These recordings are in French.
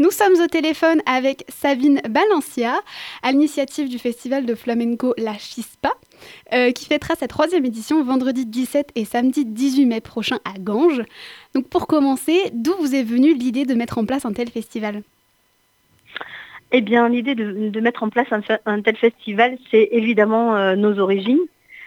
Nous sommes au téléphone avec Sabine Balancia, à l'initiative du festival de flamenco La Chispa, qui fêtera sa 3e édition vendredi 17 et samedi 18 mai prochain à Ganges. Donc pour commencer, d'où vous est venue l'idée de mettre en place un tel festival ? Eh bien, l'idée de mettre en place un tel festival, c'est évidemment nos origines,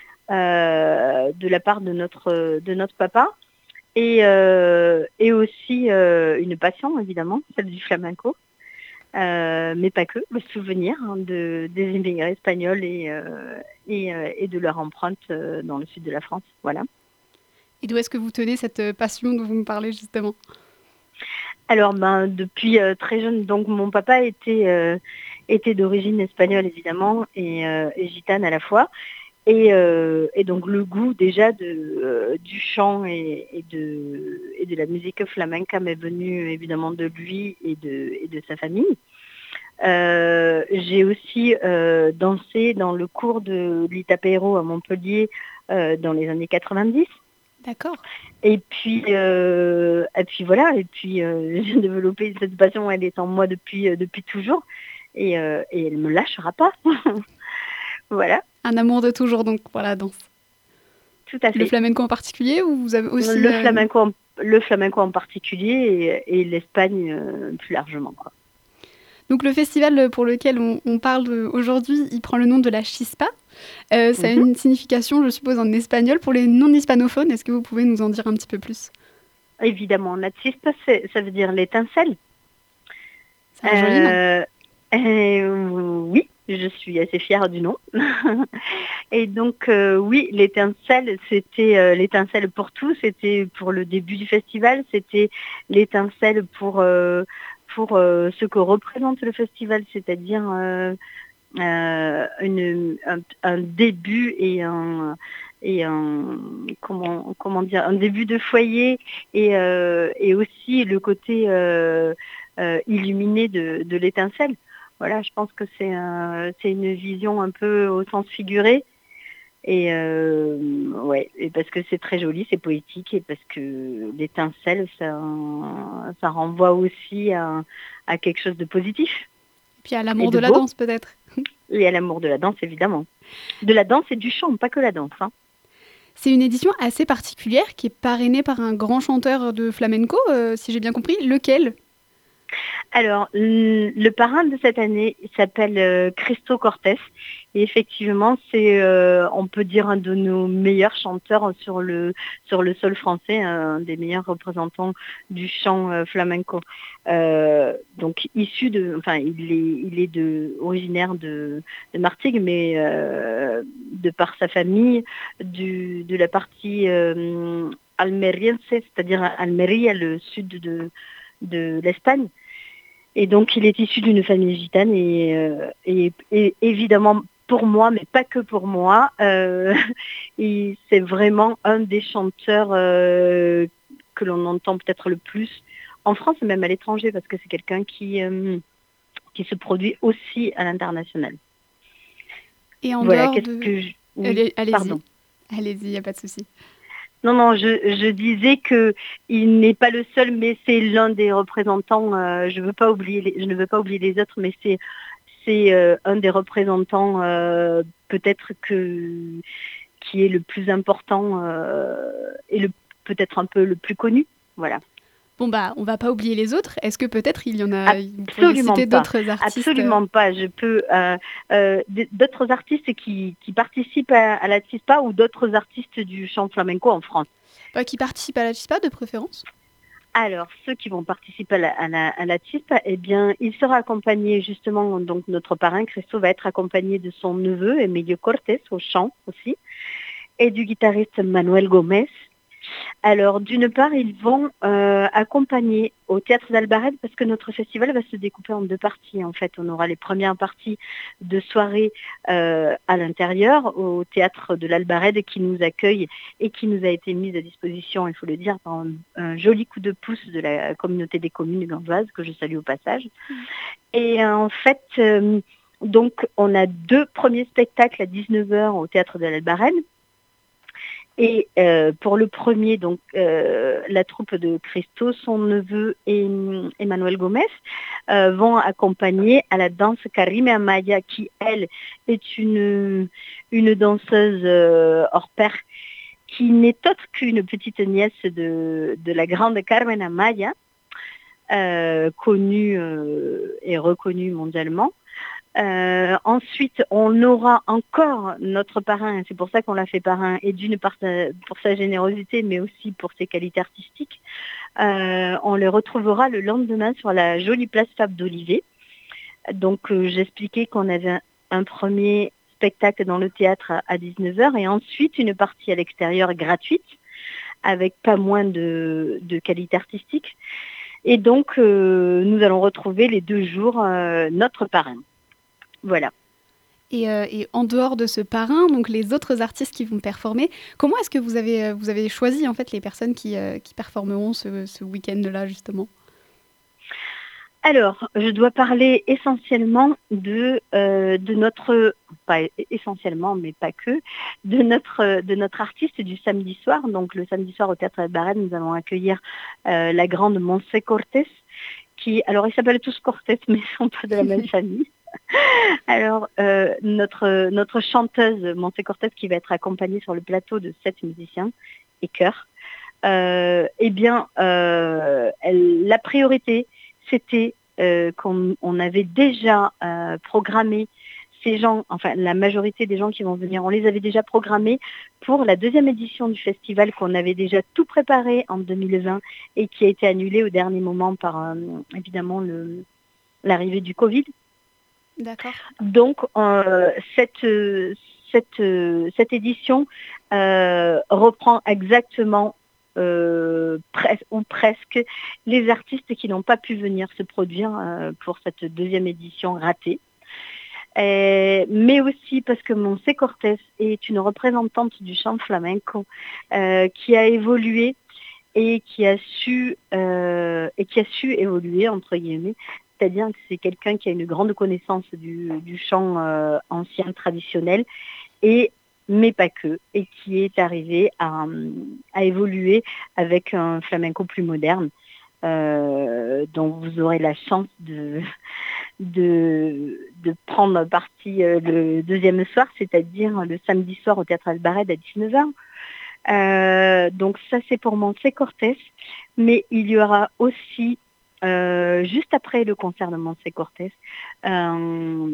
de la part de notre papa, et aussi une passion, évidemment, celle du flamenco, mais pas que, le souvenir des immigrés espagnols et de leur empreinte dans le sud de la France. Voilà. Et d'où est-ce que vous tenez cette passion dont vous me parlez justement ? Alors, depuis très jeune, donc mon papa était d'origine espagnole évidemment et gitane à la fois, et donc le goût déjà du chant et de la musique flamenca m'est venu évidemment de lui et de sa famille. J'ai aussi dansé dans le cours de l'Itapeiro à Montpellier dans les années 90. D'accord. Et puis voilà, j'ai développé cette passion, elle est en moi depuis toujours, et elle ne me lâchera pas. Voilà. Un amour de toujours donc pour la danse. Tout à fait. Le flamenco en particulier ou vous avez aussi... Le flamenco en particulier et l'Espagne plus largement, quoi. Donc le festival pour lequel on parle aujourd'hui, il prend le nom de la Chispa. Ça a une signification, je suppose, en espagnol. Pour les non-hispanophones, est-ce que vous pouvez nous en dire un petit peu plus ? Évidemment, la Chispa, ça veut dire l'étincelle. C'est un joli nom. Oui, je suis assez fière du nom. Et donc, oui, l'étincelle, c'était l'étincelle pour tout. C'était pour le début du festival. C'était l'étincelle pour ce que représente le festival, c'est-à-dire un début et un début de foyer et aussi le côté illuminé de l'étincelle. Voilà, je pense que c'est une vision un peu au sens figuré. Et et parce que c'est très joli, c'est poétique, et parce que l'étincelle, ça renvoie aussi à quelque chose de positif. Et puis à l'amour de la danse, peut-être. Et à l'amour de la danse, évidemment. De la danse et du chant, pas que la danse. C'est une édition assez particulière qui est parrainée par un grand chanteur de flamenco, si j'ai bien compris. Lequel ? Alors, le parrain de cette année, il s'appelle Cristo Cortés. Et effectivement, c'est, on peut dire, un de nos meilleurs chanteurs sur le sol français, un des meilleurs représentants du chant flamenco. Donc, il est originaire de Martigues, mais de par sa famille, de la partie almérienne, c'est-à-dire Almeria, le sud de l'Espagne. Et donc, il est issu d'une famille gitane et évidemment, pour moi, mais pas que pour moi, c'est vraiment un des chanteurs que l'on entend peut-être le plus en France et même à l'étranger, parce que c'est quelqu'un qui se produit aussi à l'international. Et en dehors de... Oui, allez-y, pardon. Allez-y, il n'y a pas de souci. Non, je disais qu'il n'est pas le seul, mais c'est l'un des représentants. Je ne veux pas oublier les autres, mais c'est un des représentants peut-être qui est le plus important et peut-être un peu le plus connu. Voilà. Bon on va pas oublier les autres. Est-ce que peut-être il y en a absolument citer d'autres artistes ? Absolument pas. Je peux d'autres artistes qui participent à la Chispa ou d'autres artistes du chant flamenco en France. Qui participent à la Chispa de préférence ? Alors, ceux qui vont participer à la Chispa, eh bien, il sera accompagné justement, donc notre parrain, Cristo, va être accompagné de son neveu, Emilio Cortés, au chant aussi, et du guitariste Manuel Gomez. Alors, d'une part, ils vont accompagner au Théâtre d'Albarède, parce que notre festival va se découper en 2 parties. En fait, on aura les premières parties de soirée à l'intérieur, au Théâtre de l'Albarède, qui nous accueille et qui nous a été mise à disposition, il faut le dire, par un joli coup de pouce de la communauté des communes gangeoises, que je salue au passage. Et en fait, donc, on a 2 premiers spectacles à 19h au Théâtre de l'Albarède. Et pour le premier, donc la troupe de Christo, son neveu et Emmanuel Gomez vont accompagner à la danse Karime Amaya, qui elle est une danseuse hors pair, qui n'est autre qu'une petite nièce de la grande Carmen Amaya, connue et reconnue mondialement. Ensuite, on aura encore notre parrain, c'est pour ça qu'on l'a fait parrain, et d'une part pour sa générosité, mais aussi pour ses qualités artistiques. On le retrouvera le lendemain sur la jolie place Fab d'Olivet. Donc, j'expliquais qu'on avait un premier spectacle dans le théâtre à 19h et ensuite une partie à l'extérieur gratuite, avec pas moins de qualité artistique. Et donc, nous allons retrouver les 2 jours notre parrain. Voilà. Et en dehors de ce parrain, donc les autres artistes qui vont performer, comment est-ce que vous avez choisi en fait les personnes qui performeront ce week-end-là justement? Alors, je dois parler essentiellement de notre, pas essentiellement, mais pas que, de notre artiste du samedi soir. Donc, le samedi soir au Théâtre Albarràs, nous allons accueillir la grande Montse Cortés, alors ils s'appellent tous Cortés, mais ils ne sont pas de la même famille. Alors, notre chanteuse Montse Cortés, qui va être accompagnée sur le plateau de 7 musiciens et chœurs, la priorité, c'était qu'on avait déjà programmé ces gens, enfin la majorité des gens qui vont venir, on les avait déjà programmés pour la 2e édition du festival qu'on avait déjà tout préparé en 2020 et qui a été annulé au dernier moment par évidemment l'arrivée du Covid. D'accord. Donc cette édition reprend exactement ou presque les artistes qui n'ont pas pu venir se produire pour cette 2e édition ratée. Mais aussi parce que Montse Cortés est une représentante du chant flamenco qui a évolué et qui a su évoluer entre guillemets. C'est-à-dire que c'est quelqu'un qui a une grande connaissance du chant ancien traditionnel mais pas que, et qui est arrivé à évoluer avec un flamenco plus moderne, dont vous aurez la chance de prendre partie le 2e soir, c'est-à-dire le samedi soir au Théâtre Albarràs à 19h. Donc ça c'est pour Montse Cortés, mais il y aura aussi, juste après le concert de Montse Cortés, un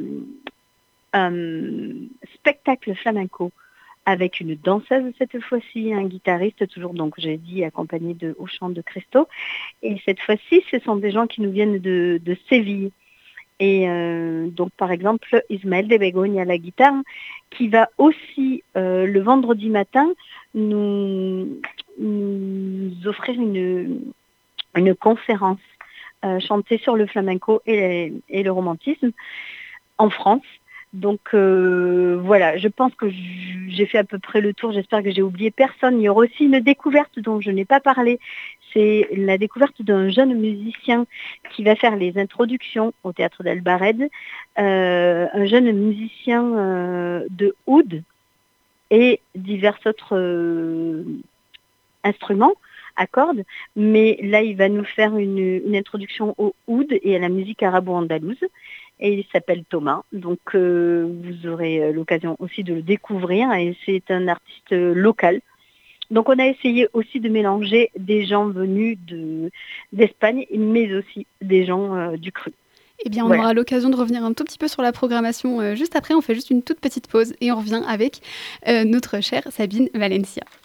spectacle flamenco avec une danseuse cette fois-ci, un guitariste, toujours donc j'ai dit accompagné au chant de Christo. Et cette fois-ci, ce sont des gens qui nous viennent de Séville. Et donc par exemple, Ismaël de Begogne à la guitare, qui va aussi le vendredi matin nous offrir une conférence chantée sur le flamenco et le romantisme en France. Donc voilà, je pense que j'ai fait à peu près le tour, j'espère que j'ai oublié personne. Il y aura aussi une découverte dont je n'ai pas parlé, c'est la découverte d'un jeune musicien qui va faire les introductions au Théâtre d'Albarràs, un jeune musicien de oud et divers autres instruments à cordes, mais là il va nous faire une introduction au oud et à la musique arabo-andalouse. Et il s'appelle Thomas, donc vous aurez l'occasion aussi de le découvrir, et c'est un artiste local. Donc on a essayé aussi de mélanger des gens venus d'Espagne, mais aussi des gens du cru. Eh bien, on aura l'occasion de revenir un tout petit peu sur la programmation juste après. On fait juste une toute petite pause et on revient avec notre chère Sabine Valencia.